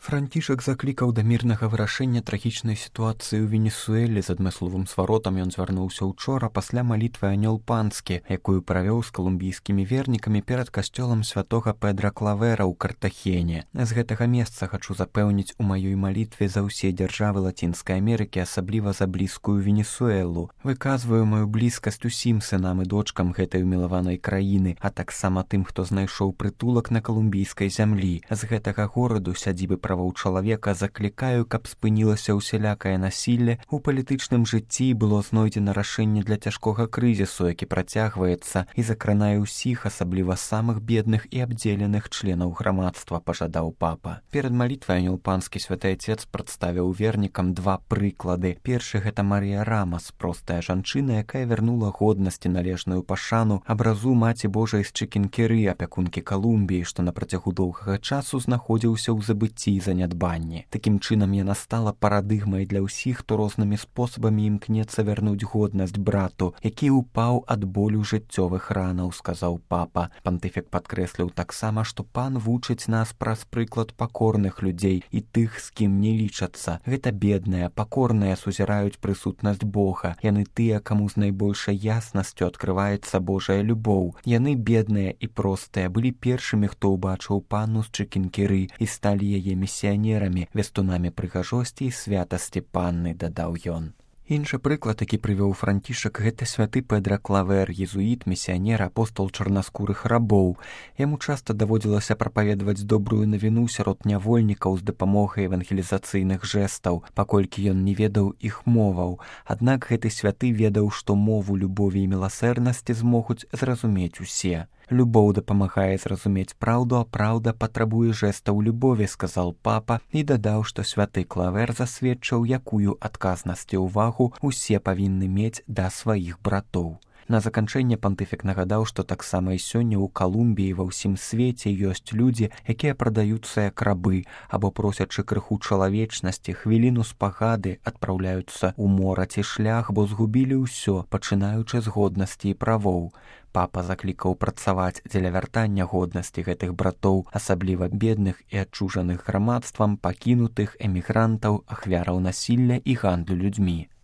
Францішак заклікаў да мірнага вырашэння трагічнай сітуацыі ў Венесуэле. З адмысловым зваротам ён звярнуўся учора пасля малітвы анёл панскі, якую правёў з калумбійскімі вернікамі перад касцёлам святога Педра Клавера ў Картахене. З гэтага месца хачу запэўніць у маёй малітве за ўсе дзяржавы Лацінскай Амерыкі, асабліва за блізкую Венесуэлу. Выказваю маю блізкасць усім сынам і дочкам гэтай умілаванай краіны, а таксама тым, хто знайшоў прытулак на калумбійскай зямлі. З гэтага гораду, сядзібы правоў чалавека, заклікаю, каб спынілася ўсялякае насілле у палітычным жыцці і было знойдзена рашэнне для цяжкога крызісу, які працягваецца і закранае ўсіх, асабліва самых бедных і абдзеленых членаў грамадства, пажадаў папа. Перад малітвай анёл панскі святы Отец прадставіў вернікам два прыклады. Першы — гэта Марія Рамас, простая жанчына, якая вярнула годнасць і належную пашану абразу Маці Божай з Чикенкеры, апякункі Калумбіі, што на працягу доўгага часу знаходзіўся ў забыцці і занядбанні. Такім чынам яна стала парадыгмай для ўсіх, хто рознымі спосабамі імкнецца вярнуць годнасць брату, які ўпаў ад болю жыццёвых ранаў, сказаў папа. Пантыфік падкрэсліў таксама, што пан вучыць нас праз прыклад пакорных людзей і тых, з кім не лічацца. Гэта бедныя, пакорныя сузіраюць прысутнасць Бога. Яны тыя, каму з найбольшай яснасцю адкрываецца Божая любоў. Яны бедныя і простыя, былі першымі, хто ўбачыў панну з Чикенкеры і сталі яе місіянерамі, вестунамі прыгажосці і святасці панны, дадаў ён. Іншы прыклад, які прывёў Францішак, гэта святы Педра Клавер, езуіт, місіянер, апостол чарнаскурых рабоў. Яму часта даводзілася прапаведаваць добрую навіну сярод нявольнікаў з дапамогай евангелізацыйных жэстаў, паколькі ён не ведаў іх моваў. Аднак гэты святы ведаў, што мову любові і міласэрнасці змогуць зразумець усе. Любоў дапамагае зразумець праўду, а праўда патрабуе жэстаў любові, сказал папа і дадаў, што святы Клавер засведчыў, якую адказнасць і ўвагу усе павінны мець да сваіх братоў. На заканчэнне пантыфік нагадаў, што таксама і сёння ў Калумбіі ва ўсім свеце ёсць людзі, якія прадаюцца як рабы, або просячы крыху чалавечнасці, хвіліну спагады адпраўляюцца ў мора ці шлях, бо згубілі ўсё, пачынаючы з годнасці і правоў. Папа заклікаў працаваць дзеля вяртання годнасці гэтых братоў, асабліва бедных і адчужаных грамадствам, пакінутых, эмігрантаў, ахвяраў насілля і гандлю людзьмі.